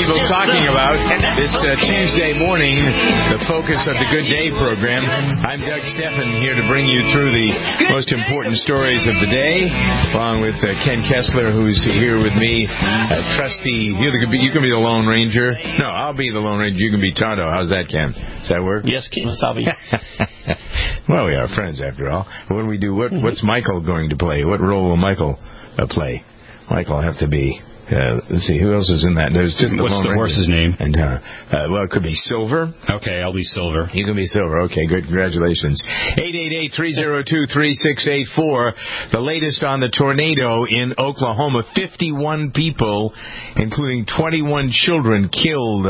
people talking about this Tuesday morning, the focus of the Good Day program. I'm Doug Steffen, here to bring you through the most important stories of the day, along with Ken Kessler, who's here with me. Trusty, you can be the Lone Ranger. No, I'll be the Lone Ranger. You can be Tonto. How's that, Ken? Does that work? Yes, Kemosabe. Well, we are friends, after all. What do we do? What's Michael going to play? What role will Michael play? Michael will have to be... let's see, who else is in that? There's just What's the horse's name? And well, it could be Silver. Okay, I'll be Silver. You can be Silver. Okay, good. Congratulations. 888-302-3684. The latest on the tornado in Oklahoma. 51 people, including 21 children, killed.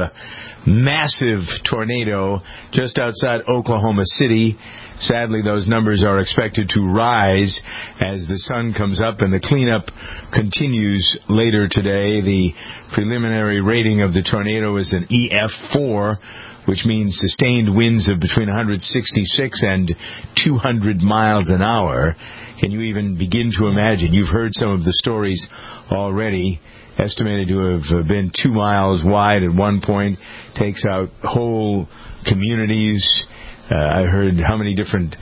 Massive tornado just outside Oklahoma City. Sadly, those numbers are expected to rise as the sun comes up and the cleanup continues later today. The preliminary rating of the tornado is an EF4, which means sustained winds of between 166 and 200 miles an hour. Can you even begin to imagine? You've heard some of the stories already. Estimated to have been 2 miles wide at one point, takes out whole communities. I heard how many different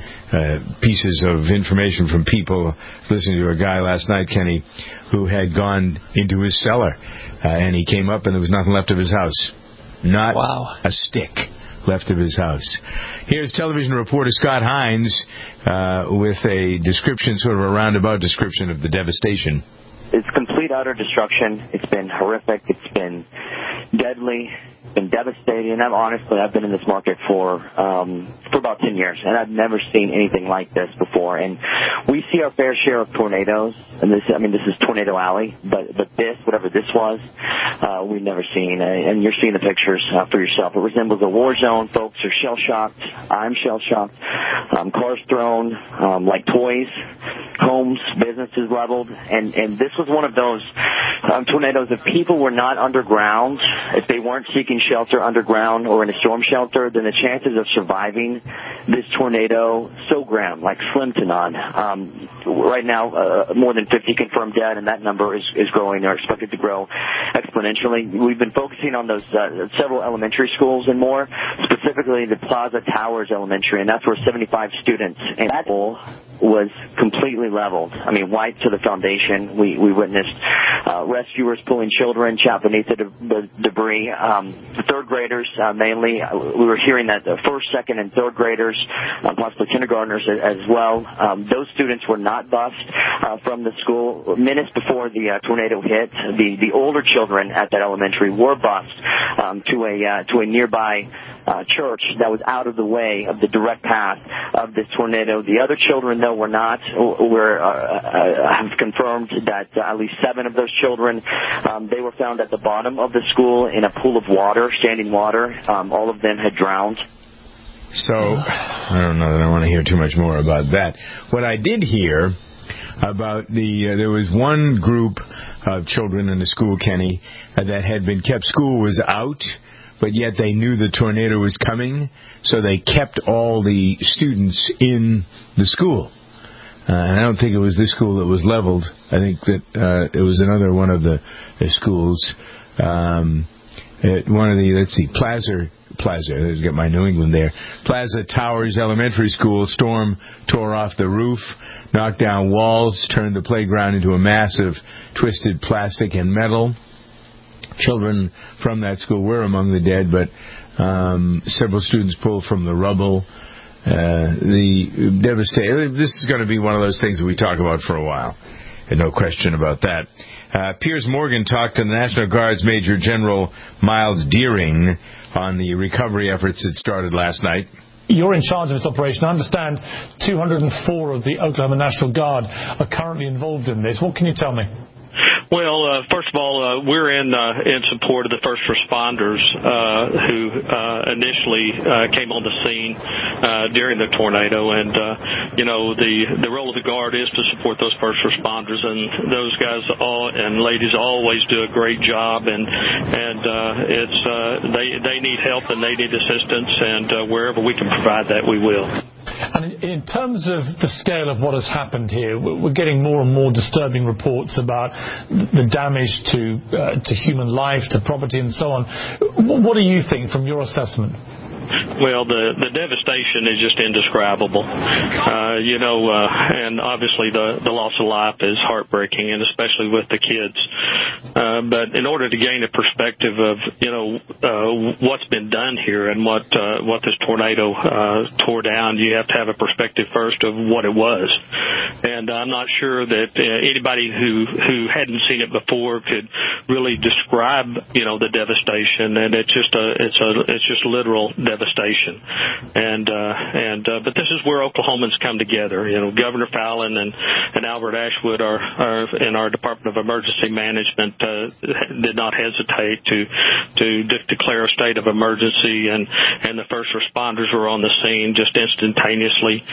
pieces of information from people. Listening to a guy last night, Kenny, who had gone into his cellar, and he came up and there was nothing left of his house. Not a stick left of his house. Here's television reporter Scott Hines with a description, sort of a roundabout description of the devastation. It's complete, utter destruction. It's been horrific. It's been deadly. It's been devastating. And I've been in this market for about 10 years, and I've never seen anything like this before. And we see our fair share of tornadoes, and this is Tornado Alley, but this, whatever this was, we've never seen. And you're seeing the pictures for yourself. It resembles a war zone. Folks are shell-shocked. I'm shell-shocked. Cars thrown like toys. Homes, businesses leveled, and this was one of those tornadoes. If people were not underground, if they weren't seeking shelter underground or in a storm shelter, then the chances of surviving this tornado so grim, like slim to none. Right now, more than 50 confirmed dead, and that number is growing or expected to grow exponentially. We've been focusing on those several elementary schools and more, specifically the Plaza Towers Elementary, and that's where 75 students and that was completely leveled. I mean, wiped to the foundation. We witnessed rescuers pulling children trapped beneath the debris. Third graders, mainly. We were hearing that the first, second, and third graders, possibly kindergartners as well. Those students were not bused from the school. Minutes before the tornado hit, the older children at that elementary were bused to a nearby church that was out of the way of the direct path of this tornado. The other children, though, were not. Have confirmed that at least 7 of those children, they were found at the bottom of the school in a pool of water, standing water. All of them had drowned. So, I don't know that I want to hear too much more about that. What I did hear about there was one group of children in the school, Kenny, that had been kept. School was out, but yet they knew the tornado was coming, so they kept all the students in the school. And I don't think it was this school that was leveled. I think that it was another one of the schools. One of the, Plaza, let's get my New England there. Plaza Towers Elementary School, storm tore off the roof, knocked down walls, turned the playground into a massive twisted plastic and metal. Children from that school were among the dead, but several students pulled from the rubble. The devastation. This is going to be one of those things that we talk about for a while, and no question about that. Piers Morgan talked to the National Guard's Major General Miles Deering on the recovery efforts that started last night. You're in charge of this operation. I understand 204 of the Oklahoma National Guard are currently involved in this. What can you tell me? Well, first of all, we're in support of the first responders who initially came on the scene during the tornado, and the role of the Guard is to support those first responders, and those guys and ladies always do a great job, and they need help and they need assistance, and wherever we can provide that, we will. And in terms of the scale of what has happened here, we're getting more and more disturbing reports about the damage to human life, to property, and so on. What do you think from your assessment? Well, the devastation is just indescribable. And obviously the loss of life is heartbreaking, and especially with the kids. But in order to gain a perspective of, what's been done here and what this tornado tore down, you have to have a perspective first of what it was. And I'm not sure that anybody who hadn't seen it before could really describe, the devastation. And it's just literal devastation. But this is where Oklahomans come together. Governor Fallon and Albert Ashwood are in our Department of Emergency Management did not hesitate to declare a state of emergency, and the first responders were on the scene just instantaneously.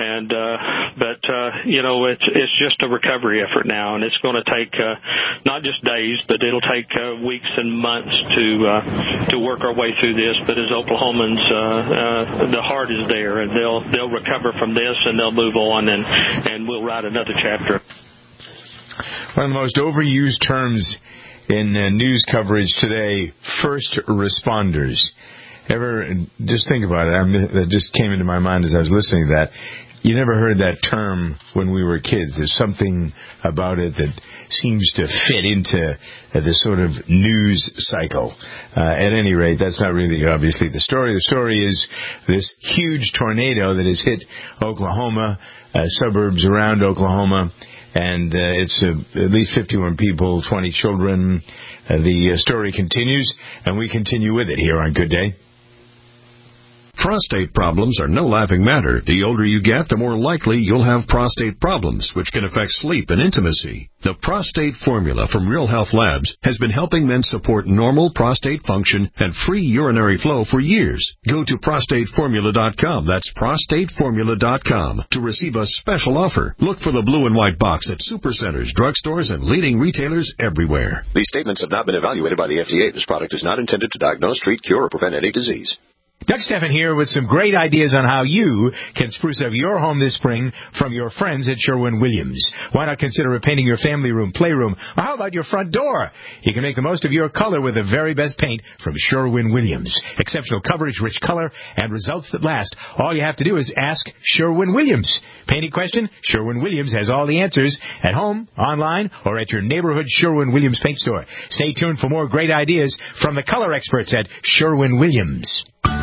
It's just a recovery effort now, and it's going to take not just days, but it'll take weeks and months to work our way through this. But as Oklahomans, the heart is there, and they'll recover from this, and they'll move on, and we'll write another chapter. One of the most overused terms in news coverage today, first responders. Ever just think about it? That just came into my mind as I was listening to that. You never heard that term when we were kids. There's something about it that seems to fit into this sort of news cycle. At any rate, that's not really obviously the story. The story is this huge tornado that has hit Oklahoma, suburbs around Oklahoma, and it's at least 51 people, 20 children. The story continues, and we continue with it here on Good Day. Prostate problems are no laughing matter. The older you get, the more likely you'll have prostate problems, which can affect sleep and intimacy. The Prostate Formula from Real Health Labs has been helping men support normal prostate function and free urinary flow for years. Go to prostateformula.com. That's prostateformula.com to receive a special offer. Look for the blue and white box at supercenters, drugstores, and leading retailers everywhere. These statements have not been evaluated by the FDA. This product is not intended to diagnose, treat, cure, or prevent any disease. Doug Steffen here with some great ideas on how you can spruce up your home this spring from your friends at Sherwin-Williams. Why not consider repainting your family room, playroom, or how about your front door? You can make the most of your color with the very best paint from Sherwin-Williams. Exceptional coverage, rich color, and results that last. All you have to do is ask Sherwin-Williams. Painting question? Sherwin-Williams has all the answers at home, online, or at your neighborhood Sherwin-Williams paint store. Stay tuned for more great ideas from the color experts at Sherwin-Williams.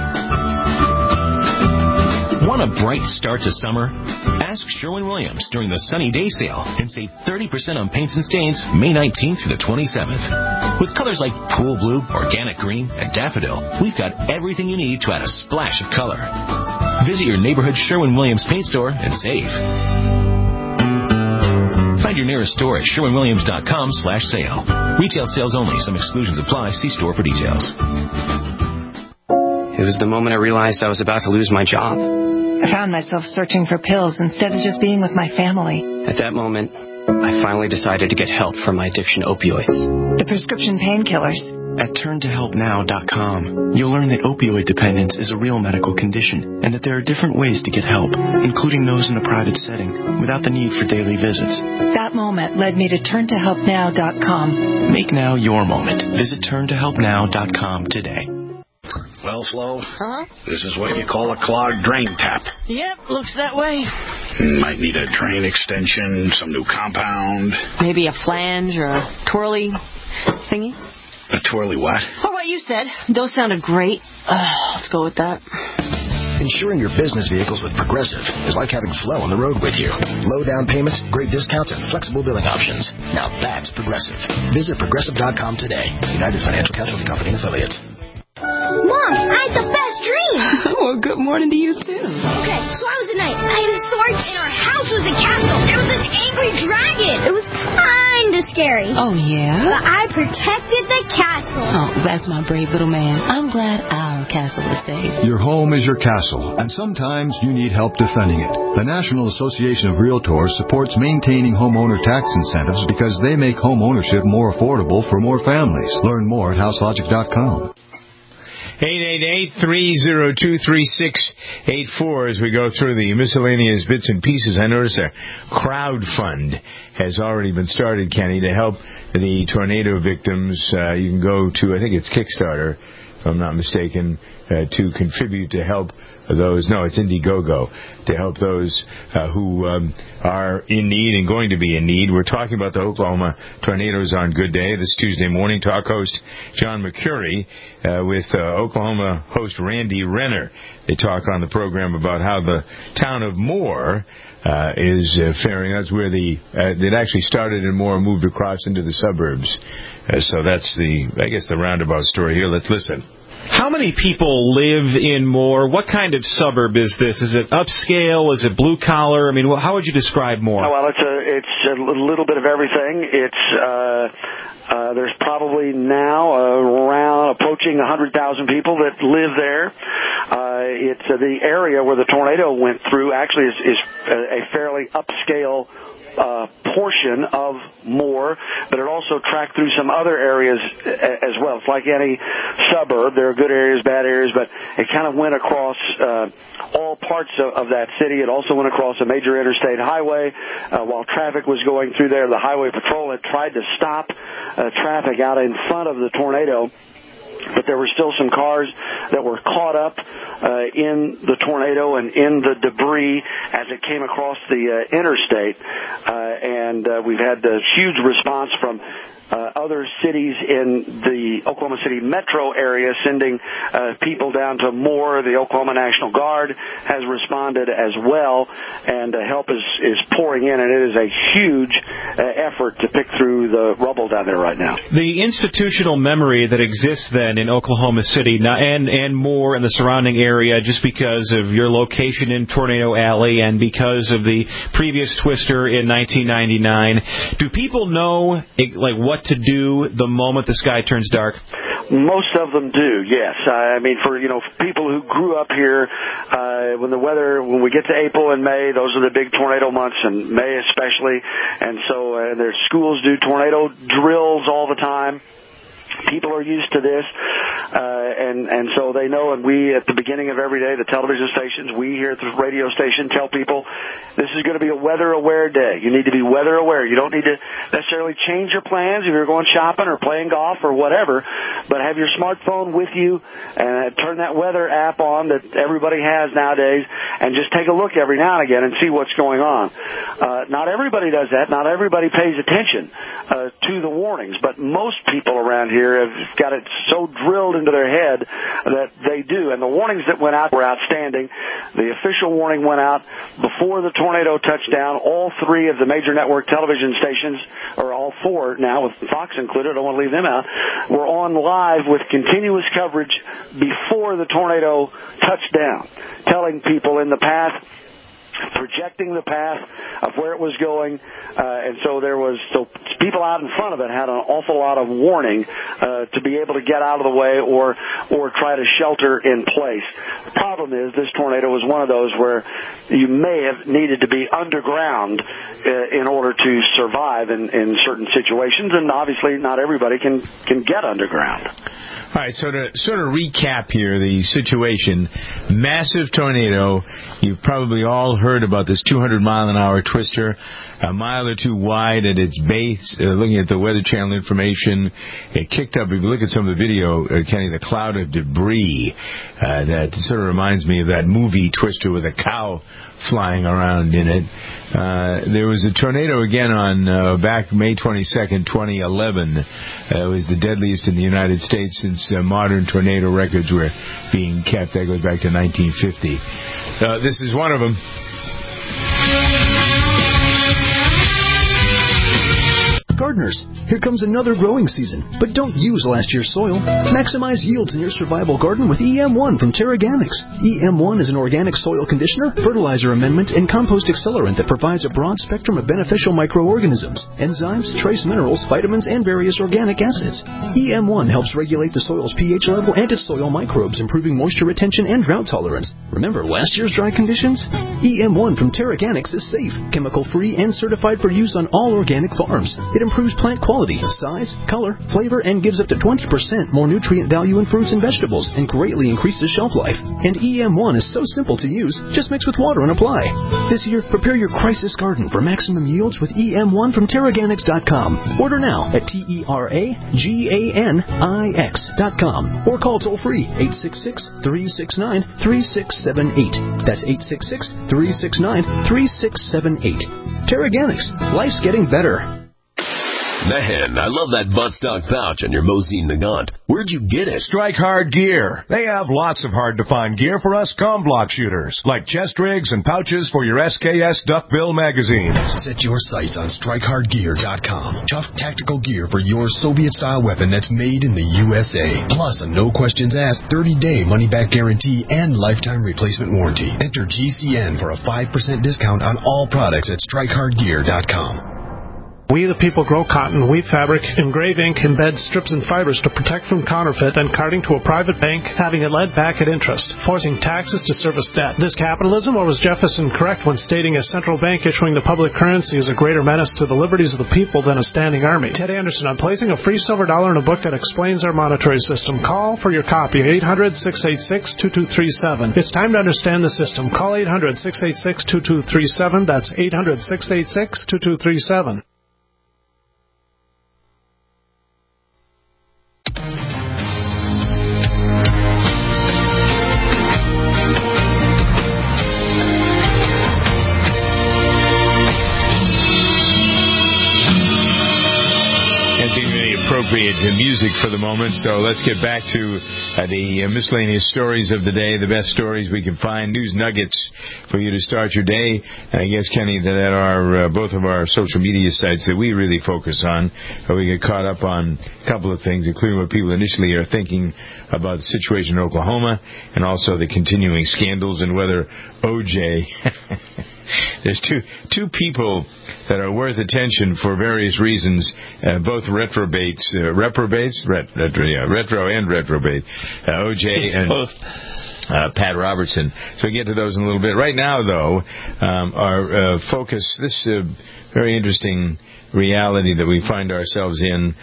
Want a bright start to summer? Ask Sherwin-Williams during the Sunny Day Sale and save 30% on paints and stains May 19th through the 27th. With colors like pool blue, organic green, and daffodil, we've got everything you need to add a splash of color. Visit your neighborhood Sherwin-Williams paint store and save. Find your nearest store at sherwinwilliams.com/sale. Retail sales only. Some exclusions apply. See store for details. It was the moment I realized I was about to lose my job. I found myself searching for pills instead of just being with my family. At that moment, I finally decided to get help from my addiction to opioids. The prescription painkillers. At turntohelpnow.com, you'll learn that opioid dependence is a real medical condition and that there are different ways to get help, including those in a private setting, without the need for daily visits. That moment led me to turntohelpnow.com. Make now your moment. Visit turntohelpnow.com today. Well, Flo, Huh? This is what you call a clogged drain tap. Yep, looks that way. Might need a drain extension, some new compound. Maybe a flange or a twirly thingy. A twirly what? Or what you said. Those sounded great. Let's go with that. Insuring your business vehicles with Progressive is like having Flo on the road with you. Low down payments, great discounts, and flexible billing options. Now that's Progressive. Visit Progressive.com today. United Financial Casualty Company and Affiliates. Mom, I had the best dream. Well, good morning to you, too. Okay, so I was a knight. I had a sword, and our house was a castle. There was this angry dragon. It was kind of scary. Oh, yeah? But I protected the castle. Oh, that's my brave little man. I'm glad our castle is safe. Your home is your castle, and sometimes you need help defending it. The National Association of Realtors supports maintaining homeowner tax incentives because they make home ownership more affordable for more families. Learn more at houselogic.com. 888-302-3684 as we go through the miscellaneous bits and pieces. I notice a crowd fund has already been started, Kenny, to help the tornado victims. You can go to, I think it's Kickstarter, if I'm not mistaken, to contribute to help those. No, it's Indiegogo, to help those who are in need and going to be in need. We're talking about the Oklahoma tornadoes on Good Day this Tuesday morning. Talk host John McCurry with Oklahoma host Randy Renner. They talk on the program about how the town of Moore is faring. That's where it actually started in Moore and moved across into the suburbs. So that's the roundabout story here. Let's listen. How many people live in Moore? What kind of suburb is this? Is it upscale? Is it blue collar? I mean, how would you describe Moore? Well, it's a little bit of everything. There's probably now around approaching 100,000 people that live there. It's the area where the tornado went through. Actually, is a fairly upscale portion of Moore, but it also tracked through some other areas as well. It's like any suburb. There are good areas, bad areas, but it kind of went across all parts of that city. It also went across a major interstate highway. While traffic was going through there, the highway patrol had tried to stop traffic out in front of the tornado. But there were still some cars that were caught up in the tornado and in the debris as it came across the interstate. And we've had a huge response from other cities in the Oklahoma City metro area sending people down to Moore. The Oklahoma National Guard has responded as well, and help is pouring in, and it is a huge effort to pick through the rubble down there right now. The institutional memory that exists then in Oklahoma City and Moore and the surrounding area, just because of your location in Tornado Alley and because of the previous twister in 1999, do people know what to do the moment the sky turns dark? Most of them do, yes. I mean, for people who grew up here, when we get to April and May, those are the big tornado months, and May especially. And so their schools do tornado drills all the time. People are used to this, and so they know, and we, at the beginning of every day, the television stations, we here at the radio station tell people, this is going to be a weather-aware day. You need to be weather-aware. You don't need to necessarily change your plans if you're going shopping or playing golf or whatever, but have your smartphone with you and turn that weather app on that everybody has nowadays, and just take a look every now and again and see what's going on. Not everybody does that. Not everybody pays attention to the warnings, but most people around here have got it so drilled into their head that they do. And the warnings that went out were outstanding. The official warning went out before the tornado touched down. All three of the major network television stations, or all four now, with Fox included, I don't want to leave them out, were on live with continuous coverage before the tornado touched down, telling people in the path, projecting the path of where it was going, and so people out in front of it had an awful lot of warning to be able to get out of the way or try to shelter in place. The problem is this tornado was one of those where you may have needed to be underground in order to survive in certain situations, and obviously not everybody can get underground. All right, so to sort of recap here the situation, massive tornado. You've probably all heard about this 200-mile-an-hour twister, a mile or two wide at its base. Looking at the Weather Channel information, it kicked up, if you look at some of the video, Kenny, the cloud of debris that sort of reminds me of that movie Twister with a cow flying around in it. There was a tornado again on back May 22nd, 2011. It was the deadliest in the United States since modern tornado records were being kept. That goes back to 1950. This is one of them. Gardeners, here comes another growing season, but don't use last year's soil. Maximize yields in your survival garden with EM1 from Terraganics. EM1 is an organic soil conditioner, fertilizer amendment, and compost accelerant that provides a broad spectrum of beneficial microorganisms, enzymes, trace minerals, vitamins, and various organic acids. EM1 helps regulate the soil's pH level and its soil microbes, improving moisture retention and drought tolerance. Remember last year's dry conditions? EM1 from Terraganics is safe, chemical-free, and certified for use on all organic farms. It improves plant quality, size, color, flavor, and gives up to 20% more nutrient value in fruits and vegetables and greatly increases shelf life. And EM1 is so simple to use, just mix with water and apply. This year, prepare your crisis garden for maximum yields with EM1 from Terraganics.com. Order now at TerraGanix.com or call toll-free 866-369-3678. That's 866-369-3678. Terraganics. Life's getting better. Man, I love that buttstock pouch on your Mosin Nagant. Where'd you get it? Strike Hard Gear. They have lots of hard-to-find gear for us comblock shooters, like chest rigs and pouches for your SKS Duckbill magazines. Set your sights on StrikeHardGear.com. Tough tactical gear for your Soviet-style weapon that's made in the USA. Plus a no-questions-asked 30-day money-back guarantee and lifetime replacement warranty. Enter GCN for a 5% discount on all products at StrikeHardGear.com. We the people grow cotton, weave fabric, engrave ink, embed strips and fibers to protect from counterfeit, then carting to a private bank, having it led back at interest, forcing taxes to service debt. This capitalism, or was Jefferson correct when stating a central bank issuing the public currency is a greater menace to the liberties of the people than a standing army? Ted Anderson, I'm placing a free silver dollar in a book that explains our monetary system. Call for your copy, 800-686-2237. It's time to understand the system. Call 800-686-2237. That's 800-686-2237. Appropriate music for the moment, so let's get back to the miscellaneous stories of the day, the best stories we can find, news nuggets for you to start your day. And I guess, Kenny, that are both of our social media sites that we really focus on, where we get caught up on a couple of things, including what people initially are thinking about the situation in Oklahoma, and also the continuing scandals and whether O.J. There's two people that are worth attention for various reasons, both retro and reprobate. O.J. and both. Pat Robertson. So we'll get to those in a little bit. Right now, though, our focus, this very interesting reality that we find ourselves in,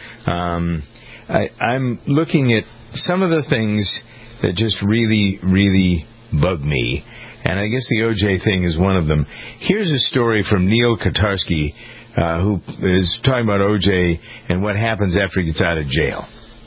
I'm looking at some of the things that just really, really bug me. And I guess the O.J. thing is one of them. Here's a story from Neil Katarsky, who is talking about O.J. and what happens after he gets out of jail.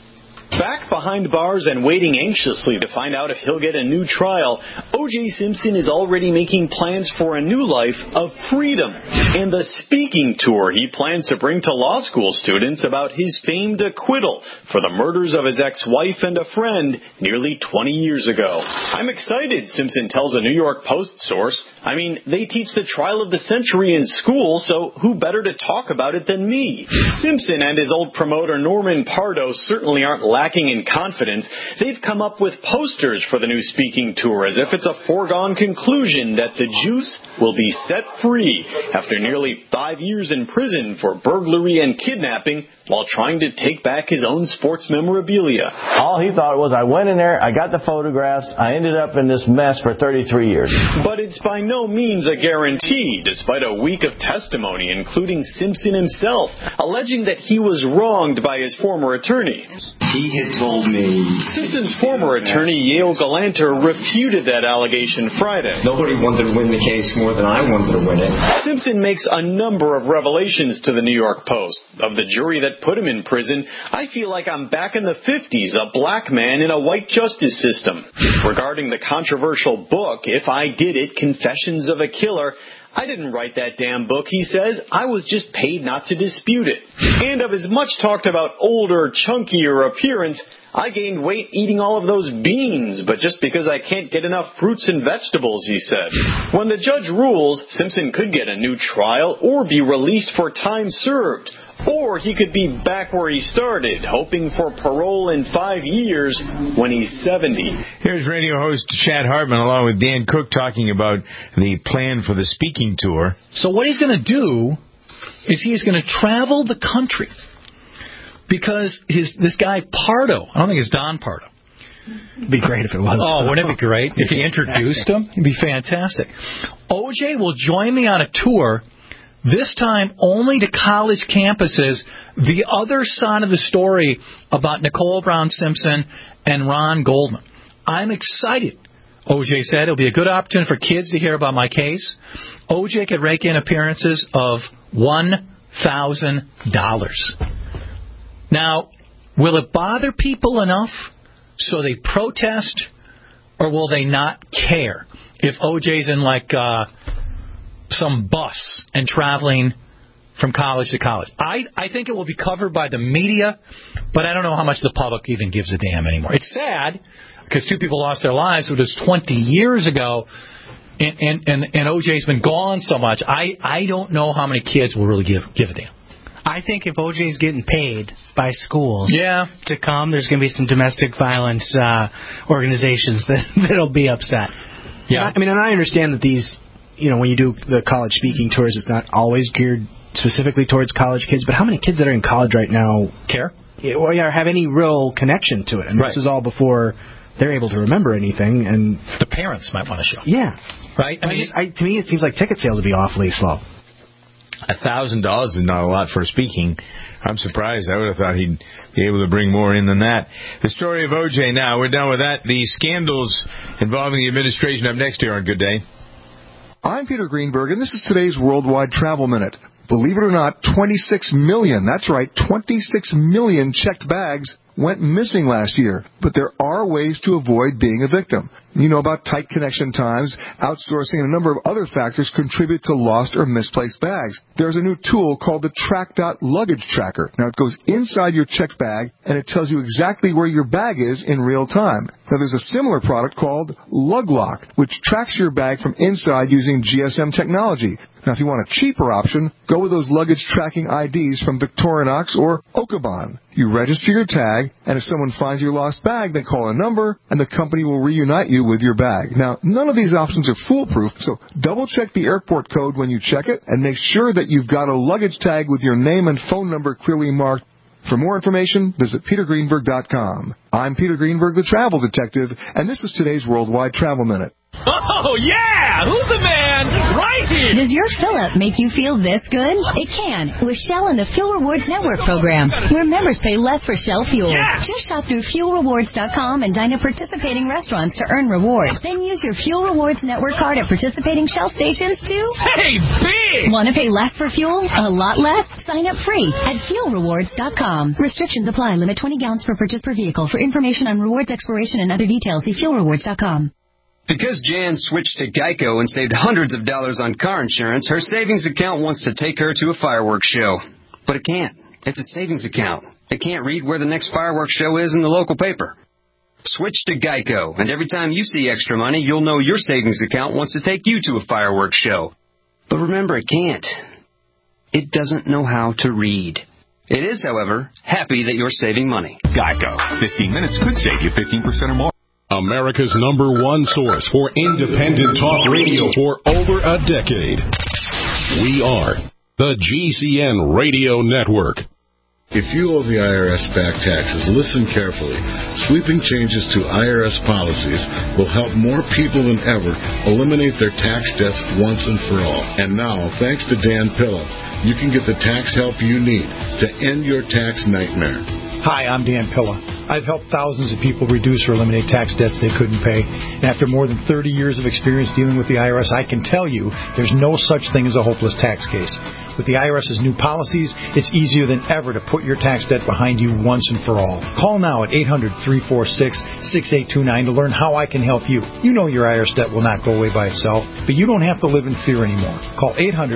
Back behind bars and waiting anxiously to find out if he'll get a new trial, O.J. Simpson is already making plans for a new life of freedom and the speaking tour he plans to bring to law school students about his famed acquittal for the murders of his ex-wife and a friend nearly 20 years ago. I'm excited, Simpson tells a New York Post source. I mean, they teach the trial of the century in school, so who better to talk about it than me? Simpson and his old promoter Norman Pardo certainly aren't lacking in confidence. They've come up with posters for the new speaking tour as if it's a foregone conclusion that the juice will be set free after nearly 5 years in prison for burglary and kidnapping while trying to take back his own sports memorabilia. All he thought was, I went in there, I got the photographs, I ended up in this mess for 33 years. But it's by no means a guarantee, despite a week of testimony, including Simpson himself, alleging that he was wronged by his former attorney. He had told me... Simpson's former attorney, Yale Galanter, refuted that allegation Friday. Nobody wanted to win the case more than I wanted to win it. Simpson makes a number of revelations to the New York Post. Of the jury that put him in prison, I feel like I'm back in the 50s, a black man in a white justice system. Regarding the controversial book, If I Did It, Confessions of a Killer, I didn't write that damn book, he says. I was just paid not to dispute it. And of his much talked about older, chunkier appearance, I gained weight eating all of those beans, but just because I can't get enough fruits and vegetables, he said. When the judge rules, Simpson could get a new trial or be released for time served. Or he could be back where he started, hoping for parole in 5 years when he's 70. Here's radio host Chad Hartman along with Dan Cook talking about the plan for the speaking tour. So what he's going to do is he's going to travel the country because this guy Pardo, I don't think it's Don Pardo. It'd be great if it was. Oh, wouldn't it be great if he introduced him? It'd be fantastic. O.J. will join me on a tour This time only to college campuses. The other side of the story about Nicole Brown Simpson and Ron Goldman. I'm excited. OJ said it'll be a good opportunity for kids to hear about my case. OJ could rake in appearances of $1,000. Now, will it bother people enough so they protest, or will they not care if OJ's in like some bus and traveling from college to college? I think it will be covered by the media, but I don't know how much the public even gives a damn anymore. It's sad because two people lost their lives. It was 20 years ago, and OJ's been gone so much. I don't know how many kids will really give a damn. I think if OJ's getting paid by schools to come, there's going to be some domestic violence organizations that'll be upset. Yeah, I mean, and I understand that these, when you do the college speaking tours, it's not always geared specifically towards college kids. But how many kids that are in college right now care? Or have any real connection to it? And this was all before they're able to remember anything. And the parents might want to show. Yeah, right. I mean, to me, it seems like ticket sales would be awfully slow. $1,000 is not a lot for speaking. I'm surprised. I would have thought he'd be able to bring more in than that. The story of O.J. now. We're done with that. The scandals involving the administration up next here on Good Day. I'm Peter Greenberg, and this is today's Worldwide Travel Minute. Believe it or not, 26 million, that's right, 26 million checked bags went missing last year. But there are ways to avoid being a victim. You know about tight connection times, outsourcing, and a number of other factors contribute to lost or misplaced bags. There's a new tool called the Track.Dot Luggage Tracker. Now, it goes inside your checked bag, and it tells you exactly where your bag is in real time. Now, there's a similar product called LugLock, which tracks your bag from inside using GSM technology. Now, if you want a cheaper option, go with those luggage tracking IDs from Victorinox or Okabon. You register your tag, and if someone finds your lost bag, they call a number, and the company will reunite you with your bag. Now, none of these options are foolproof, so double-check the airport code when you check it, and make sure that you've got a luggage tag with your name and phone number clearly marked. For more information, visit petergreenberg.com. I'm Peter Greenberg, the travel detective, and this is today's Worldwide Travel Minute. Oh, yeah! Who's the man? Right here! Does your fill-up make you feel this good? It can with Shell and the Fuel Rewards Network program, where members pay less for Shell fuel. Yeah. Just shop through FuelRewards.com and dine at participating restaurants to earn rewards. Then use your Fuel Rewards Network card at participating Shell stations to... Hey, big! Want to pay less for fuel? A lot less? Sign up free at FuelRewards.com. Restrictions apply. Limit 20 gallons per purchase per vehicle. For information on rewards expiration and other details, see FuelRewards.com. Because Jan switched to Geico and saved hundreds of dollars on car insurance, her savings account wants to take her to a fireworks show. But it can't. It's a savings account. It can't read where the next fireworks show is in the local paper. Switch to Geico, and every time you see extra money, you'll know your savings account wants to take you to a fireworks show. But remember, it can't. It doesn't know how to read. It is, however, happy that you're saving money. Geico. 15 minutes could save you 15% or more. America's #1 source for independent talk radio for over a decade. We are the GCN Radio Network. If you owe the IRS back taxes, listen carefully. Sweeping changes to IRS policies will help more people than ever eliminate their tax debts once and for all. And now, thanks to Dan Pilla, you can get the tax help you need to end your tax nightmare. Hi, I'm Dan Pilla. I've helped thousands of people reduce or eliminate tax debts they couldn't pay. And after more than 30 years of experience dealing with the IRS, I can tell you there's no such thing as a hopeless tax case. With the IRS's new policies, it's easier than ever to put your tax debt behind you once and for all. Call now at 800-346-6829 to learn how I can help you. You know your IRS debt will not go away by itself, but you don't have to live in fear anymore. Call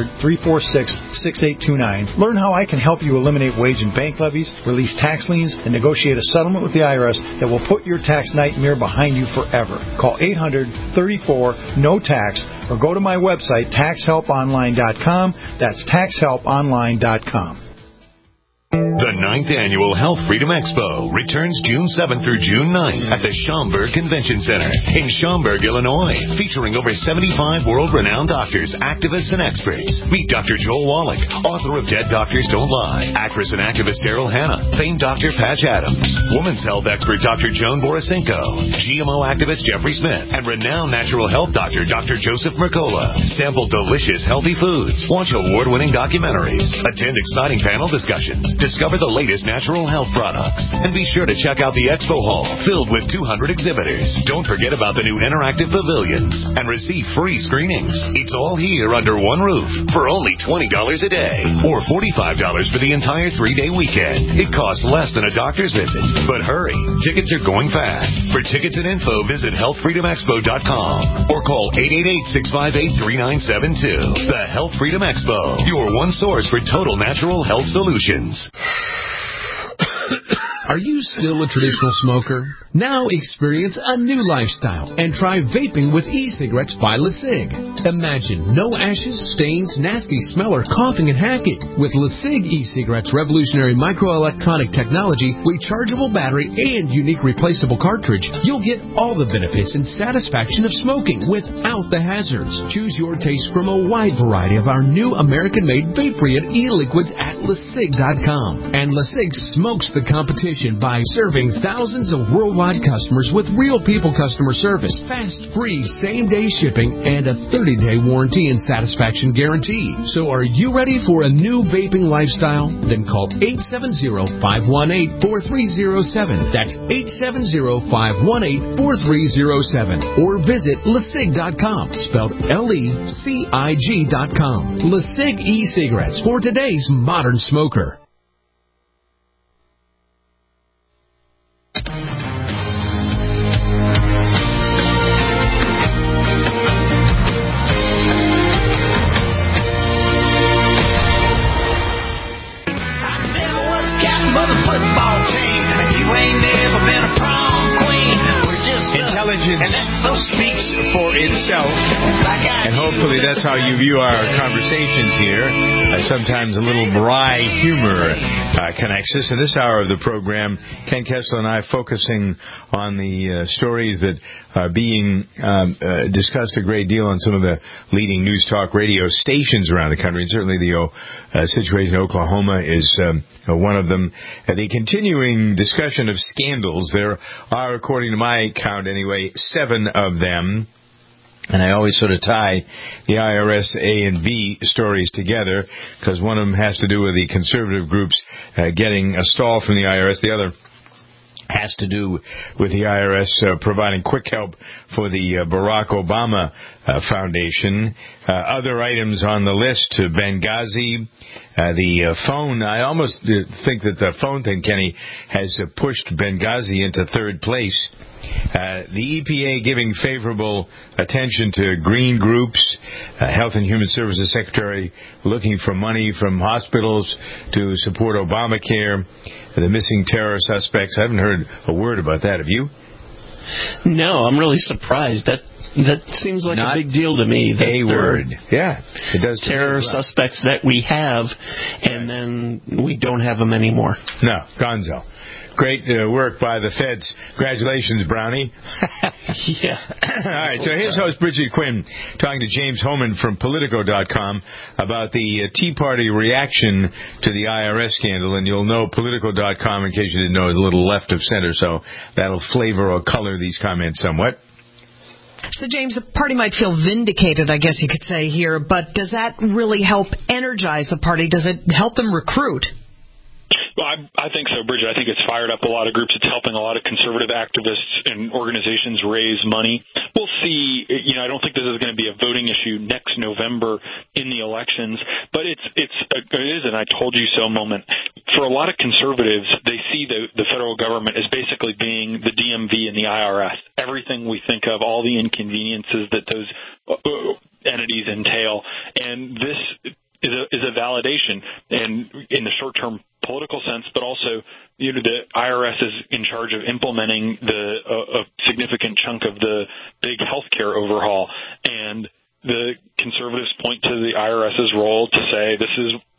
800-346-6829. Learn how I can help you eliminate wage and bank levies, release tax liens, and negotiate a settlement with the IRS that will put your tax nightmare behind you forever. Call 800-34-NO-TAX or go to my website, taxhelponline.com. That's taxhelponline.com. The 9th Annual Health Freedom Expo returns June 7th through June 9th at the Schaumburg Convention Center in Schaumburg, Illinois, featuring over 75 world-renowned doctors, activists, and experts. Meet Dr. Joel Wallach, author of Dead Doctors Don't Lie, actress and activist Daryl Hannah, famed Dr. Patch Adams, women's health expert Dr. Joan Borisenko, GMO activist Jeffrey Smith, and renowned natural health doctor Dr. Joseph Mercola. Sample delicious, healthy foods. Watch award-winning documentaries. Attend exciting panel discussions. Discover the latest natural health products. And be sure to check out the Expo Hall, filled with 200 exhibitors. Don't forget about the new interactive pavilions and receive free screenings. It's all here under one roof for only $20 a day or $45 for the entire 3-day weekend. It costs less than a doctor's visit. But hurry, tickets are going fast. For tickets and info, visit healthfreedomexpo.com or call 888-658-3972. The Health Freedom Expo, your one source for total natural health solutions. Are you still a traditional smoker? Now experience a new lifestyle and try vaping with e-cigarettes by LeSig. Imagine no ashes, stains, nasty smell, or coughing and hacking. With LeSig e-cigarettes' revolutionary microelectronic technology, rechargeable battery, and unique replaceable cartridge, you'll get all the benefits and satisfaction of smoking without the hazards. Choose your taste from a wide variety of our new American-made Vaporeon e-liquids at LeSig.com. And LeSig smokes the competition by serving thousands of worldwide customers with real people customer service, fast, free, same-day shipping, and a 30-day warranty and satisfaction guarantee. So are you ready for a new vaping lifestyle? Then call 870-518-4307. That's 870-518-4307. Or visit LeSig.com, spelled LECIG.com. LeSig e-cigarettes for today's modern smoker. Intelligence speaks for itself, and hopefully that's how you view our conversations here. Sometimes a little dry humor connects us. In this hour of the program, Ken Kessler and I focusing on the stories that are being discussed a great deal on some of the leading news talk radio stations around the country. And certainly the situation in Oklahoma is one of them. The continuing discussion of scandals, there are, according to my count anyway, 7 of them. And I always sort of tie the IRS A and B stories together because one of them has to do with the conservative groups getting a stall from the IRS. The other has to do with the IRS providing quick help for the Barack Obama Foundation. Other items on the list, Benghazi, the phone. I almost think that the phone thing, Kenny, has pushed Benghazi into third place. The EPA giving favorable attention to green groups, Health and Human Services Secretary looking for money from hospitals to support Obamacare, the missing terror suspects. I haven't heard a word about that. Have you? No, I'm really surprised. That seems like a big deal to me. A word. Yeah, it does. Terror suspects that we have, and then we don't have them anymore. No, gonzo. Great work by the feds. Congratulations, Brownie. Yeah. All right, so here's host Bridget Quinn talking to James Hohmann from Politico.com about the Tea Party reaction to the IRS scandal. And you'll know Politico.com, in case you didn't know, is a little left of center, so that'll flavor or color these comments somewhat. So, James, the party might feel vindicated, I guess you could say here, but does that really help energize the party? Does it help them recruit? Well, I think so, Bridget. I think it's fired up a lot of groups. It's helping a lot of conservative activists and organizations raise money. We'll see. I don't think this is going to be a voting issue next November in the elections, but it is an I told you so moment. For a lot of conservatives, they see the federal government as basically being the DMV and the IRS. Everything we think of, all the inconveniences that those entities entail, and this is a validation, and in the short-term political sense, but also the IRS is in charge of implementing a significant chunk of the big healthcare overhaul, and the conservatives point to the IRS's role to say this is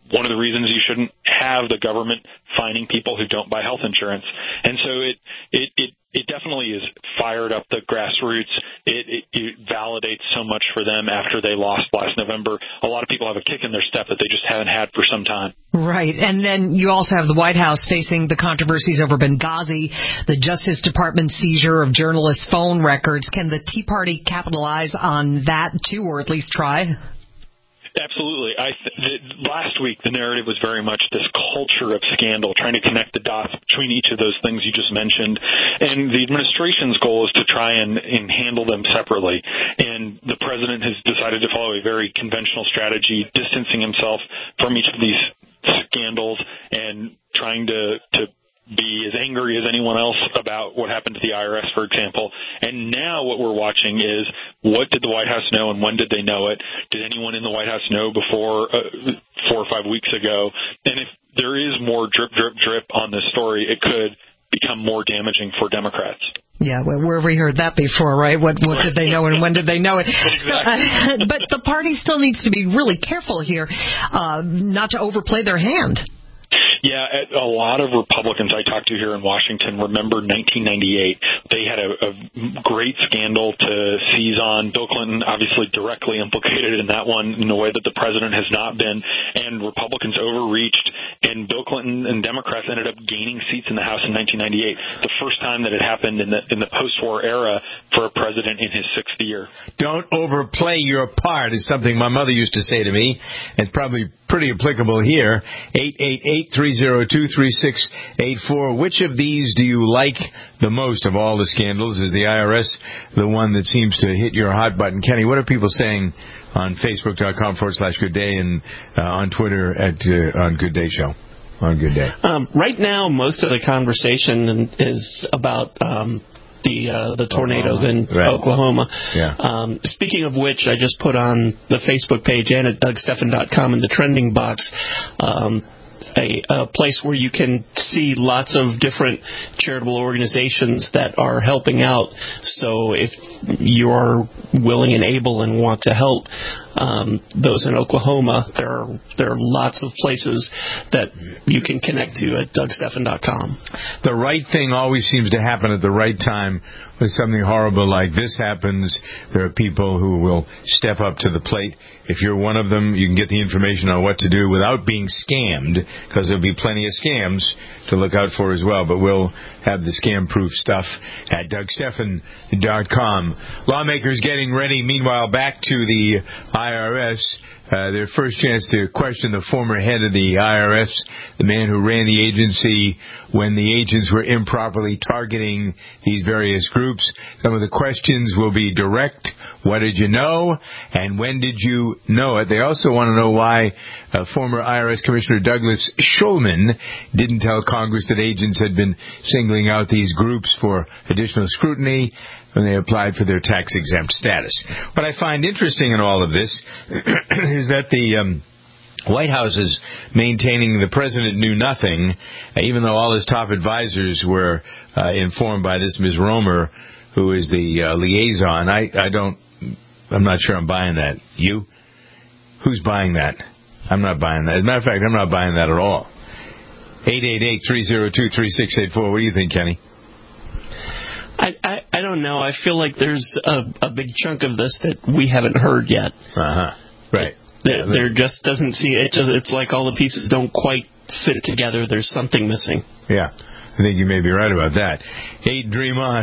one of the reasons you shouldn't have the government fining people who don't buy health insurance. And so it definitely is fired up the grassroots. It validates so much for them after they lost last November. A lot of people have a kick in their step that they just haven't had for some time. Right. And then you also have the White House facing the controversies over Benghazi, the Justice Department seizure of journalists' phone records. Can the Tea Party capitalize on that, too, or at least try? Absolutely. Last week, the narrative was very much this culture of scandal, trying to connect the dots between each of those things you just mentioned. And the administration's goal is to try and handle them separately. And the president has decided to follow a very conventional strategy, distancing himself from each of these scandals and trying to be as angry as anyone else about what happened to the IRS, for example. And now what we're watching is, what did the White House know and when did they know it? Did anyone in the White House know before 4 or 5 weeks ago? And if there is more drip, drip, drip on this story, it could become more damaging for Democrats. Yeah, well, where have we heard that before, right? What did they know and when did they know it? Exactly. But the party still needs to be really careful here, not to overplay their hand. Yeah, a lot of Republicans I talked to here in Washington remember 1998. They had a great scandal to seize on. Bill Clinton obviously directly implicated in that one in a way that the president has not been. And Republicans overreached, and Bill Clinton and Democrats ended up gaining seats in the House in 1998. The first time that it happened in the post-war era for a president in his sixth year. Don't overplay your part is something my mother used to say to me. It's probably pretty applicable here. 888-302-3684. Which of these do you like the most of all the scandals? Is the IRS the one that seems to hit your hot button? Kenny, what are people saying on Facebook.com/Good Day and on Twitter on Good Day Show? On Good Day. Right now, most of the conversation is about the tornadoes in Oklahoma. Yeah. Speaking of which, I just put on the Facebook page and at DougStephan.com in the trending box a place where you can see lots of different charitable organizations that are helping out. So if you're willing and able and want to help those in Oklahoma, there are lots of places that you can connect to at DougStephan.com. The right thing always seems to happen at the right time. When something horrible like this happens, there are people who will step up to the plate. If you're one of them, you can get the information on what to do without being scammed, because there'll be plenty of scams to look out for as well. But we'll have the scam-proof stuff at DougStephan.com. Lawmakers getting ready, meanwhile, back to the IRS. Their first chance to question the former head of the IRS, the man who ran the agency when the agents were improperly targeting these various groups. Some of the questions will be direct. What did you know? And when did you know it? They also want to know why former IRS Commissioner Douglas Shulman didn't tell Congress that agents had been singling out these groups for additional scrutiny when they applied for their tax-exempt status. What I find interesting in all of this is that the White House is maintaining the president knew nothing, even though all his top advisors were informed by this Ms. Romer, who is the liaison. I'm not sure I'm buying that. You? Who's buying that? I'm not buying that. As a matter of fact, I'm not buying that at all. 888-302-3684. What do you think, Kenny? I don't know. I feel like there's a big chunk of this that we haven't heard yet. Right. There just doesn't see it. It's like all the pieces don't quite fit together. There's something missing. Yeah, I think you may be right about that. Hey, dream on.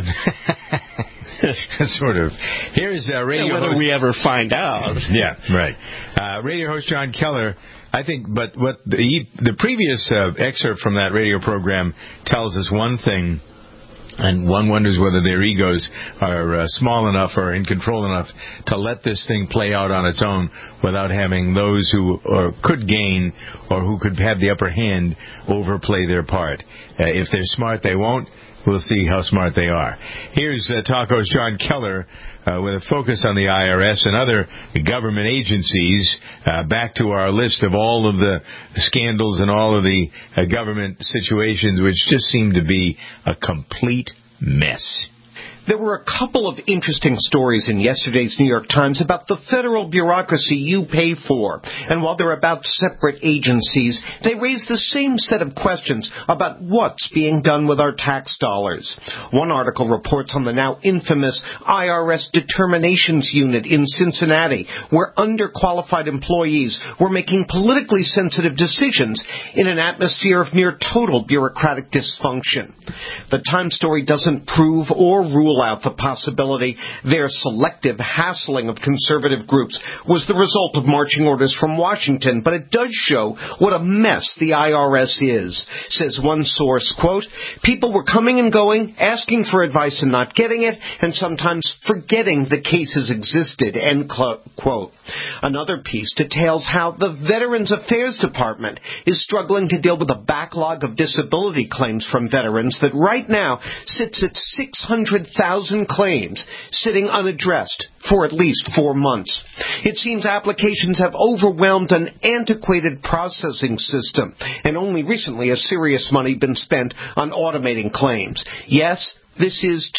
Sort of. Here's radio whether host. We ever find out. Yeah, right. Radio host John Keller. I think, but what the previous excerpt from that radio program tells us one thing. And one wonders whether their egos are small enough or in control enough to let this thing play out on its own without having those who could gain or who could have the upper hand overplay their part. If they're smart, they won't. We'll see how smart they are. Here's talk host John Keller with a focus on the IRS and other government agencies. Back to our list of all of the scandals and all of the government situations, which just seem to be a complete mess. There were a couple of interesting stories in yesterday's New York Times about the federal bureaucracy you pay for. And while they're about separate agencies, they raise the same set of questions about what's being done with our tax dollars. One article reports on the now infamous IRS Determinations Unit in Cincinnati, where underqualified employees were making politically sensitive decisions in an atmosphere of near total bureaucratic dysfunction. The Times story doesn't prove or rule out the possibility their selective hassling of conservative groups was the result of marching orders from Washington, but it does show what a mess the IRS is. Says one source, quote, people were coming and going, asking for advice and not getting it, and sometimes forgetting the cases existed, end quote. Another piece details how the Veterans Affairs Department is struggling to deal with a backlog of disability claims from veterans that right now sits at 600,000 claims sitting unaddressed for at least 4 months. It seems applications have overwhelmed an antiquated processing system, and only recently has serious money been spent on automating claims. Yes, this is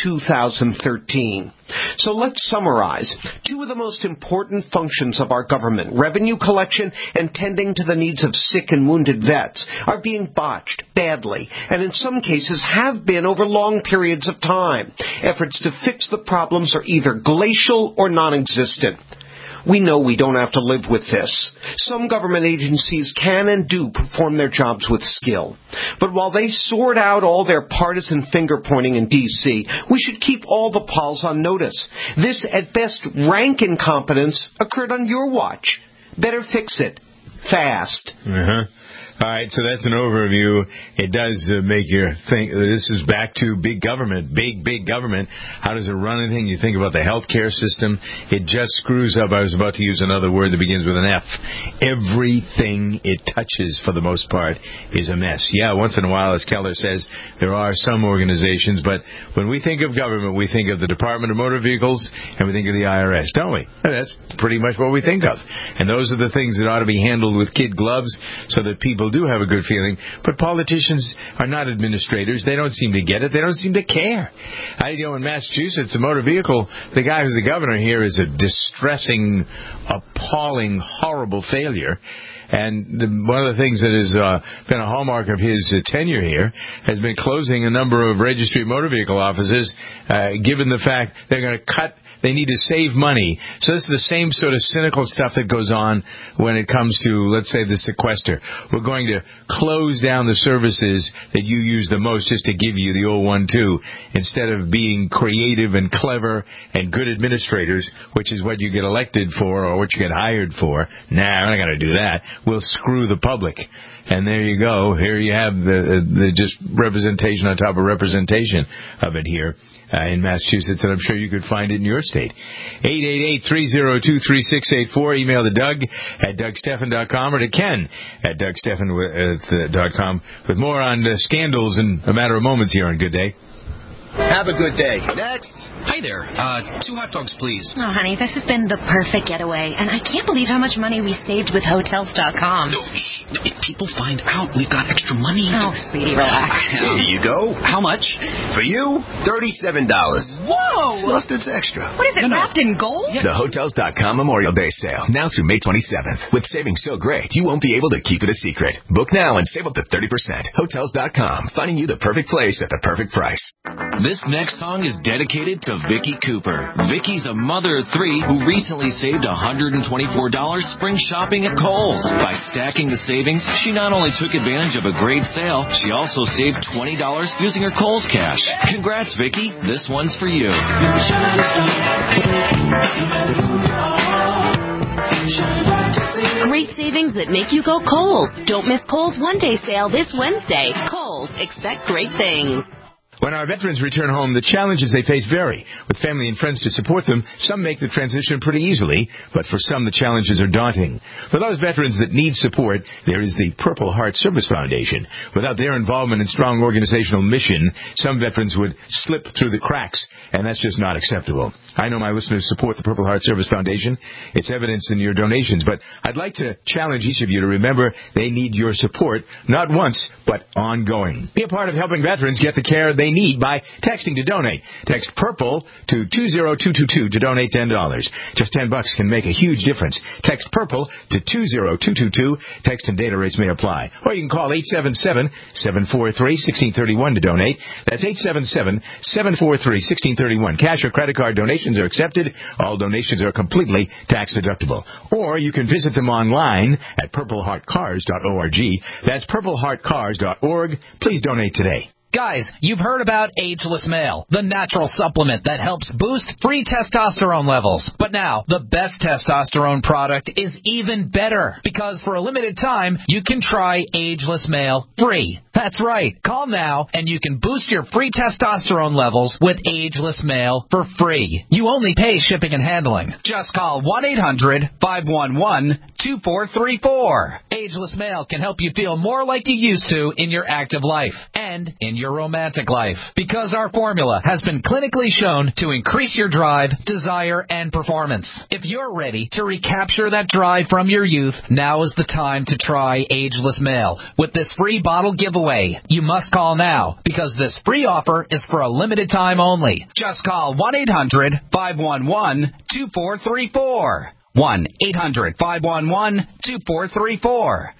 2013. So let's summarize. Two of the most important functions of our government, revenue collection and tending to the needs of sick and wounded vets, are being botched badly, and in some cases have been over long periods of time. Efforts to fix the problems are either glacial or non-existent. We know we don't have to live with this. Some government agencies can and do perform their jobs with skill. But while they sort out all their partisan finger-pointing in D.C., we should keep all the Pauls on notice. This, at best, rank incompetence occurred on your watch. Better fix it. Fast. All right, so that's an overview. It does make you think. This is back to big government, big government. How does it run anything? You think about the healthcare system. It just screws up. I was about to use another word that begins with an F. Everything it touches, for the most part, is a mess. Yeah, once in a while, as Keller says, there are some organizations, but when we think of government, we think of the Department of Motor Vehicles, and we think of the IRS, don't we? That's pretty much what we think of. And those are the things that ought to be handled with kid gloves so that people do have a good feeling, but politicians are not administrators. They don't seem to get it. They don't seem to care. In Massachusetts, the motor vehicle, the guy who's the governor here is a distressing, appalling, horrible failure. And one of the things that has been a hallmark of his tenure here has been closing a number of registry motor vehicle offices, given the fact they're going to cut. They need to save money. So this is the same sort of cynical stuff that goes on when it comes to, let's say, the sequester. We're going to close down the services that you use the most just to give you the old 1-2 instead of being creative and clever and good administrators, which is what you get elected for or what you get hired for. Nah, we're not going to do that. We'll screw the public. And there you go. Here you have the just representation on top of representation of it here in Massachusetts, and I'm sure you could find it in your state. 888-302-3684. Email to Doug at DougSteffen.com or to Ken at DougSteffen.com with more on scandals in a matter of moments here on Good Day. Have a good day. Next. Hi there. 2 hot dogs, please. Oh, honey, this has been the perfect getaway, and I can't believe how much money we saved with Hotels.com. No, shh. If people find out we've got extra money... Oh, sweetie, relax. Here you go. How much? For you, $37. Whoa! Plus, it's extra. What is it, wrapped in gold? The Hotels.com Memorial Day sale, now through May 27th. With savings so great, you won't be able to keep it a secret. Book now and save up to 30%. Hotels.com, finding you the perfect place at the perfect price. This next song is dedicated to Vicky Cooper. Vicky's a mother of 3 who recently saved $124 spring shopping at Kohl's. By stacking the savings, she not only took advantage of a great sale, she also saved $20 using her Kohl's cash. Congrats, Vicky. This one's for you. Great savings that make you go Kohl's. Don't miss Kohl's one-day sale this Wednesday. Kohl's. Expect great things. When our veterans return home, the challenges they face vary. With family and friends to support them, some make the transition pretty easily, but for some the challenges are daunting. For those veterans that need support, there is the Purple Heart Service Foundation. Without their involvement and strong organizational mission, some veterans would slip through the cracks, and that's just not acceptable. I know my listeners support the Purple Heart Service Foundation. It's evidenced in your donations, but I'd like to challenge each of you to remember they need your support, not once, but ongoing. Be a part of helping veterans get the care they may need by texting to donate. Text PURPLE to 20222 to donate $10. Just $10 can make a huge difference. Text PURPLE to 20222. Text and data rates may apply. Or you can call 877-743-1631 to donate. That's 877-743-1631. Cash or credit card donations are accepted. All donations are completely tax deductible. Or you can visit them online at purpleheartcars.org. That's purpleheartcars.org. Please donate today. Guys, you've heard about Ageless Male, the natural supplement that helps boost free testosterone levels. But now, the best testosterone product is even better, because for a limited time, you can try Ageless Male free. That's right. Call now, and you can boost your free testosterone levels with Ageless Male for free. You only pay shipping and handling. Just call 1-800-511-2434. Ageless Male can help you feel more like you used to in your active life and in your romantic life, because our formula has been clinically shown to increase your drive, desire, and performance. If you're ready to recapture that drive from your youth, now is the time to try Ageless Male with this free bottle giveaway. You must call now, because this free offer is for a limited time only. Just call 1-800-511-2434. 1-800-511-2434.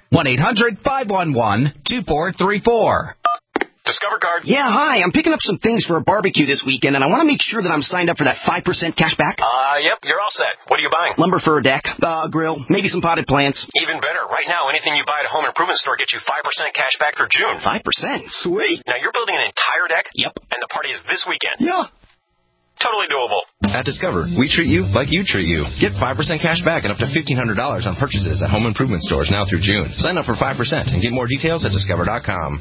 1-800-511-2434. Discover Card. Yeah, hi. I'm picking up some things for a barbecue this weekend, and I want to make sure that I'm signed up for that 5% cash back. Yep, you're all set. What are you buying? Lumber for a deck, a grill, maybe some potted plants. Even better. Right now, anything you buy at a home improvement store gets you 5% cash back for June. 5%? Sweet. Now, you're building an entire deck? Yep. And the party is this weekend? Yeah. Totally doable. At Discover, we treat you like you treat you. Get 5% cash back and up to $1,500 on purchases at home improvement stores now through June. Sign up for 5% and get more details at Discover.com.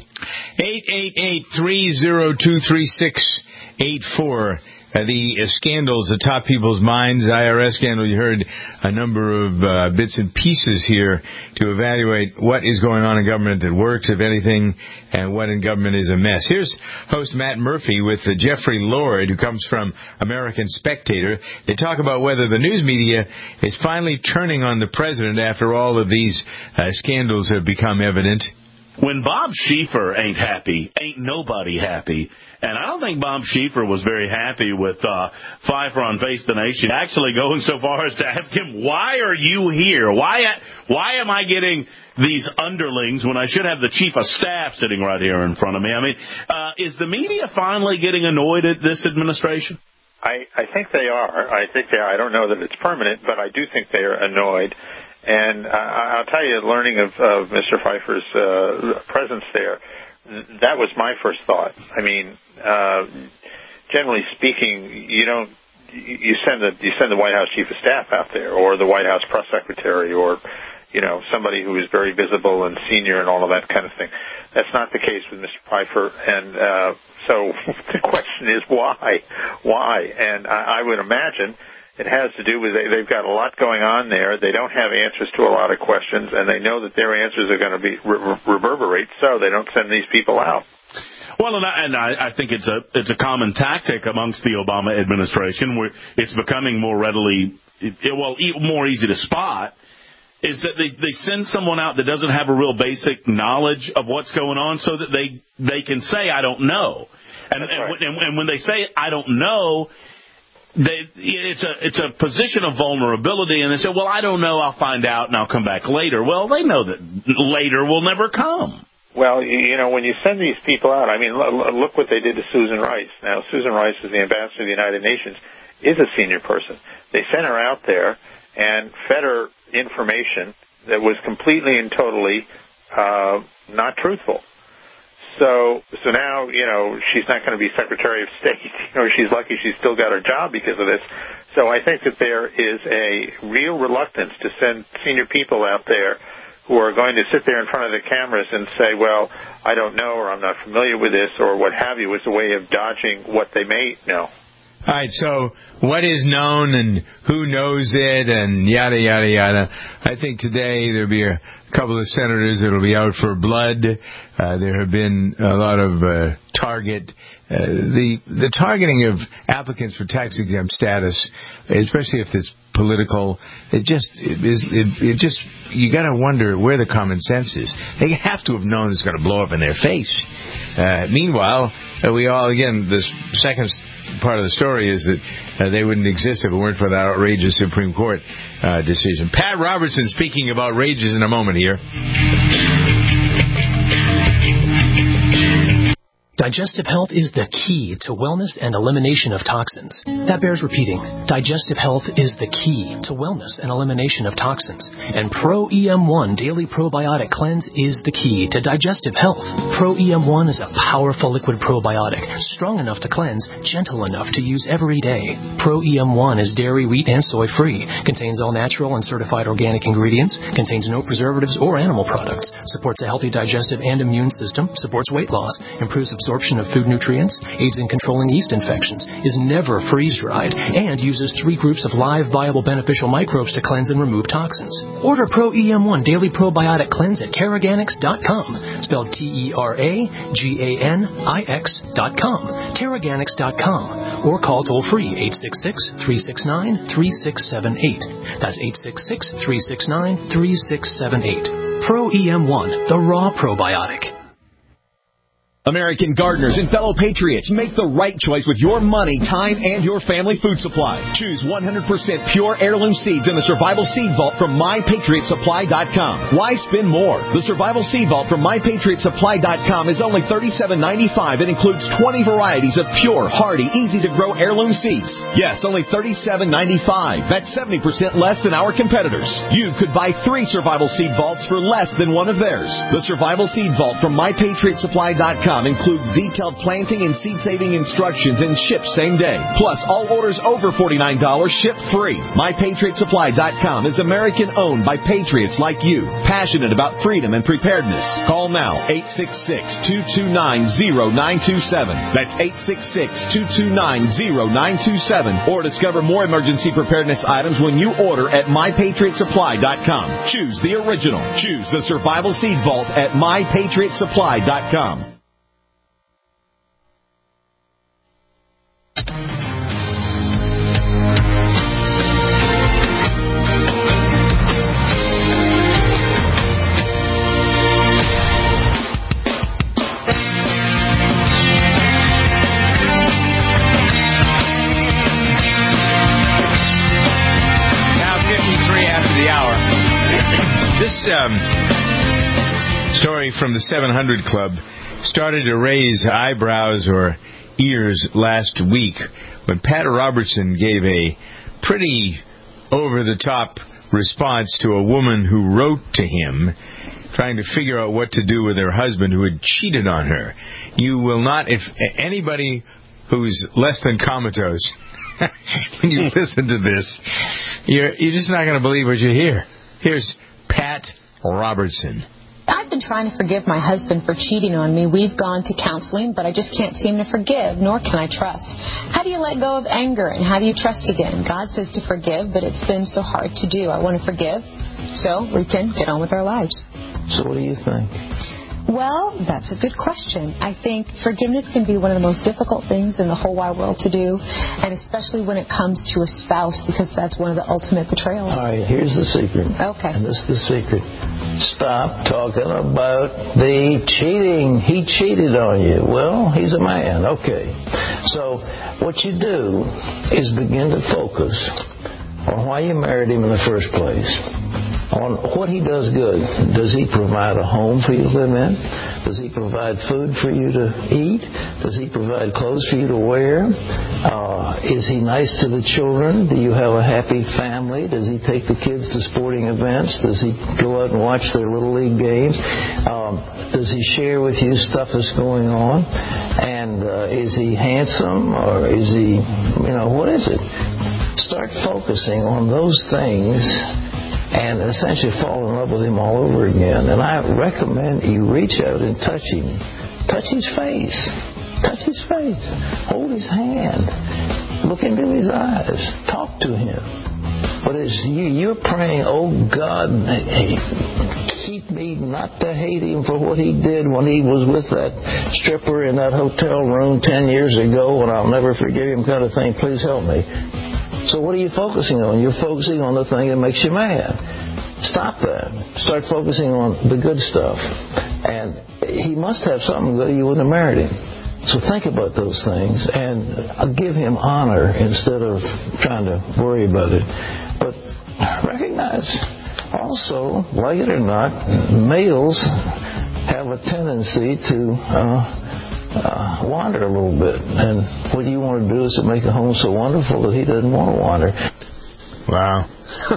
888-302-3684. The scandals atop people's minds, IRS scandal. You heard a number of bits and pieces here to evaluate what is going on in government that works, if anything, and what in government is a mess. Here's host Matt Murphy with Jeffrey Lord, who comes from American Spectator. They talk about whether the news media is finally turning on the president after all of these scandals have become evident. When Bob Schieffer ain't happy, ain't nobody happy. And I don't think Bob Schieffer was very happy with Pfeiffer on Face the Nation actually going so far as to ask him, why are you here? Why am I getting these underlings when I should have the chief of staff sitting right here in front of me? I mean, is the media finally getting annoyed at this administration? I think they are. I don't know that it's permanent, but I do think they are annoyed. And I'll tell you, learning of Mr. Pfeiffer's presence there, that was my first thought. I mean, generally speaking, you send the White House chief of staff out there, or the White House press secretary, or somebody who is very visible and senior and all of that kind of thing. That's not the case with Mr. Pfeiffer, and so the question is why? And I would imagine it has to do with they've got a lot going on there. They don't have answers to a lot of questions, and they know that their answers are going to be reverberate, so they don't send these people out. Well, and I think it's a common tactic amongst the Obama administration, where it's becoming more more easy to spot, is that they send someone out that doesn't have a real basic knowledge of what's going on, so that they can say, I don't know. And when they say, I don't know, it's a position of vulnerability, and they say, well, I don't know, I'll find out, and I'll come back later. Well, they know that later will never come. Well, when you send these people out, I mean, look what they did to Susan Rice. Now, Susan Rice is the ambassador to the United Nations, is a senior person. They sent her out there and fed her information that was completely and totally not truthful. So now, she's not going to be Secretary of State. She's lucky she's still got her job because of this. So I think that there is a real reluctance to send senior people out there who are going to sit there in front of the cameras and say, well, I don't know, or I'm not familiar with this, or what have you, as a way of dodging what they may know. All right, so what is known and who knows it and yada, yada, yada. I think today there'll be a couple of senators that will be out for blood. There have been a lot of targeting of applicants for tax-exempt status, especially if it's political. It just you got to wonder where the common sense is. They have to have known it's going to blow up in their face. Meanwhile, this second part of the story is that they wouldn't exist if it weren't for that outrageous Supreme Court decision. Pat Robertson speaking of outrageous in a moment here. Digestive health is the key to wellness and elimination of toxins. That bears repeating. Digestive health is the key to wellness and elimination of toxins. And Pro EM1 Daily Probiotic Cleanse is the key to digestive health. Pro EM1 is a powerful liquid probiotic, strong enough to cleanse, gentle enough to use every day. Pro EM1 is dairy, wheat, and soy free, contains all natural and certified organic ingredients, contains no preservatives or animal products, supports a healthy digestive and immune system, supports weight loss, improves absorption of food nutrients, aids in controlling yeast infections, is never freeze-dried, and uses 3 groups of live, viable, beneficial microbes to cleanse and remove toxins. Order Pro EM1 Daily Probiotic Cleanse at Teraganix.com, spelled TERAGANIX.com, Teraganix.com, or call toll-free 866-369-3678. That's 866-369-3678. Pro EM1, the raw probiotic. American gardeners and fellow patriots, make the right choice with your money, time, and your family food supply. Choose 100% pure heirloom seeds in the Survival Seed Vault from MyPatriotSupply.com. Why spend more? The Survival Seed Vault from MyPatriotSupply.com is only $37.95 and includes 20 varieties of pure, hardy, easy-to-grow heirloom seeds. Yes, only $37.95. That's 70% less than our competitors. You could buy 3 Survival Seed Vaults for less than one of theirs. The Survival Seed Vault from MyPatriotSupply.com includes detailed planting and seed-saving instructions and ships same day. Plus, all orders over $49 ship free. MyPatriotSupply.com is American-owned by patriots like you, passionate about freedom and preparedness. Call now, 866-229-0927. That's 866-229-0927. Or discover more emergency preparedness items when you order at MyPatriotSupply.com. Choose the original. Choose the Survival Seed Vault at MyPatriotSupply.com. Story from the 700 Club started to raise eyebrows or ears last week when Pat Robertson gave a pretty over-the-top response to a woman who wrote to him trying to figure out what to do with her husband who had cheated on her. You will not, if anybody who's less than comatose, when you listen to this, you're just not going to believe what you hear. Here's Pat Robertson. I've been trying to forgive my husband for cheating on me. We've gone to counseling, but I just can't seem to forgive, nor can I trust. How do you let go of anger, and how do you trust again? God says to forgive, but it's been so hard to do. I want to forgive so we can get on with our lives. So what do you think? Well, that's a good question. I think forgiveness can be one of the most difficult things in the whole wide world to do, and especially when it comes to a spouse, because that's one of the ultimate betrayals. All right, here's the secret. Okay. And this is the secret. Stop talking about the cheating. He cheated on you. Well, he's a man. Okay. So what you do is begin to focus on why you married him in the first place, on what he does good. Does he provide a home for you to live in? Does he provide food for you to eat? Does he provide clothes for you to wear? Is he nice to the children? Do you have a happy family? Does he take the kids to sporting events? Does he go out and watch their Little League games? Does he share with you stuff that's going on? And is he handsome, or is he, what is it? Start focusing on those things and essentially fall in love with him all over again. And I recommend you reach out and touch him. Touch his face. Touch his face. Hold his hand. Look into his eyes. Talk to him. But as you're praying, oh God, keep me not to hate him for what he did when he was with that stripper in that hotel room 10 years ago, and I'll never forgive him kind of thing. Please help me. So what are you focusing on? You're focusing on the thing that makes you mad. Stop that. Start focusing on the good stuff. And he must have something good, you wouldn't have married him. So think about those things and give him honor instead of trying to worry about it. But recognize also, like it or not, males have a tendency to wander a little bit. And what you want to do is to make a home so wonderful that he doesn't want to wander. Wow.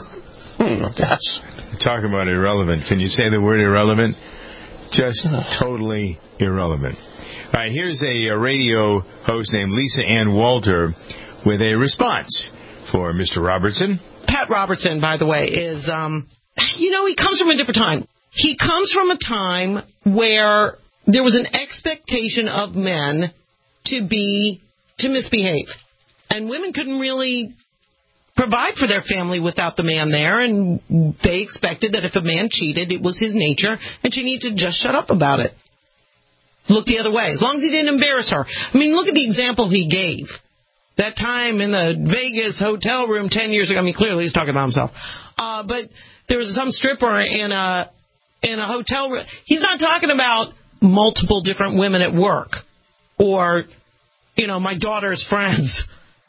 Yes. Talk about irrelevant. Can you say the word irrelevant? Just totally irrelevant. All right, here's a radio host named Lisa Ann Walter with a response for Mr. Robertson. Pat Robertson, by the way, is, he comes from a different time. He comes from a time where there was an expectation of men to misbehave. And women couldn't really provide for their family without the man there, and they expected that if a man cheated, it was his nature, and she needed to just shut up about it. Look the other way, as long as he didn't embarrass her. I mean, look at the example he gave. That time in the Vegas hotel room 10 years ago. I mean, clearly he's talking about himself. But there was some stripper in a hotel room. He's not talking about multiple different women at work, or, my daughter's friends.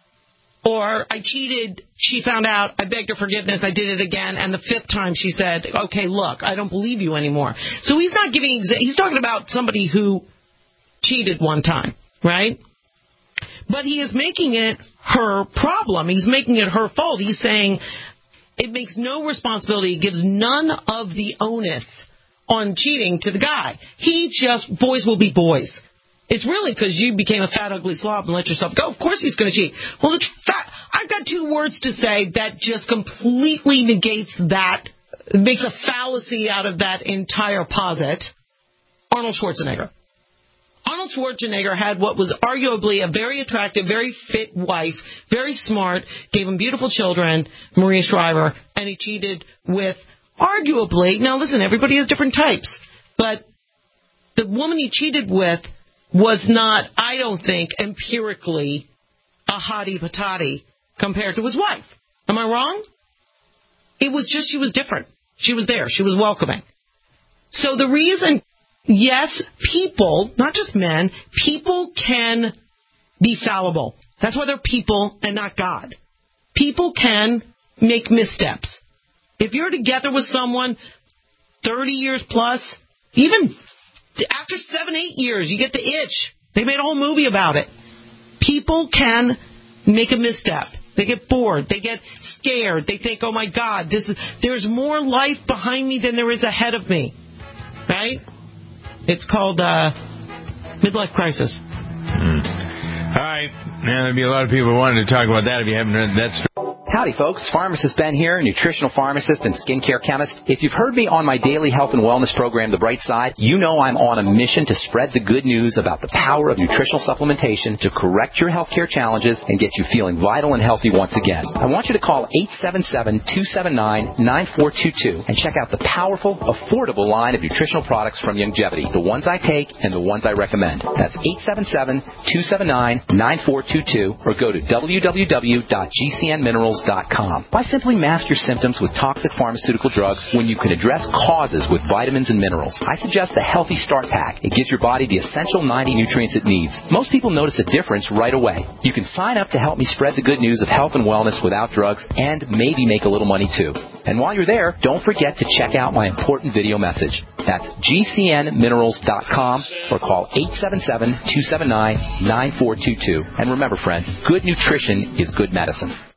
Or I cheated, she found out, I begged her forgiveness, I did it again, and the fifth time she said, okay, look, I don't believe you anymore. So he's not giving, he's talking about somebody who cheated one time, right? But he is making it her problem. He's making it her fault. He's saying it makes no responsibility, gives none of the onus on cheating to the guy. Boys will be boys. It's really because you became a fat, ugly slob and let yourself go. Of course he's going to cheat. Well, I've got two words to say that just completely negates that, makes a fallacy out of that entire posit. Arnold Schwarzenegger. Arnold Schwarzenegger had what was arguably a very attractive, very fit wife, very smart, gave him beautiful children, Maria Shriver, and he cheated with arguably, now listen, everybody has different types, but the woman he cheated with was not, I don't think, empirically a hottie patati compared to his wife. Am I wrong? It was just she was different. She was there. She was welcoming. So the reason, yes, people, not just men, people can be fallible. That's why they're people and not God. People can make missteps. If you're together with someone 30 years plus, even after 7-8 years, you get the itch. They made a whole movie about it. People can make a misstep. They get bored. They get scared. They think, oh, my God, there's more life behind me than there is ahead of me. Right? It's called midlife crisis. All right. Now, there'll be a lot of people wanting to talk about that if you haven't heard that story. Howdy, folks. Pharmacist Ben here, nutritional pharmacist and skincare chemist. If you've heard me on my daily health and wellness program, The Bright Side, you know I'm on a mission to spread the good news about the power of nutritional supplementation to correct your healthcare challenges and get you feeling vital and healthy once again. I want you to call 877-279-9422 and check out the powerful, affordable line of nutritional products from Youngevity, the ones I take and the ones I recommend. That's 877-279-9422 or go to www.gcnminerals.com. Why simply mask your symptoms with toxic pharmaceutical drugs when you can address causes with vitamins and minerals? I suggest the Healthy Start Pack. It gives your body the essential 90 nutrients it needs. Most people notice a difference right away. You can sign up to help me spread the good news of health and wellness without drugs and maybe make a little money too. And while you're there, don't forget to check out my important video message. That's gcnminerals.com or call 877-279-9422. And remember, friends, good nutrition is good medicine.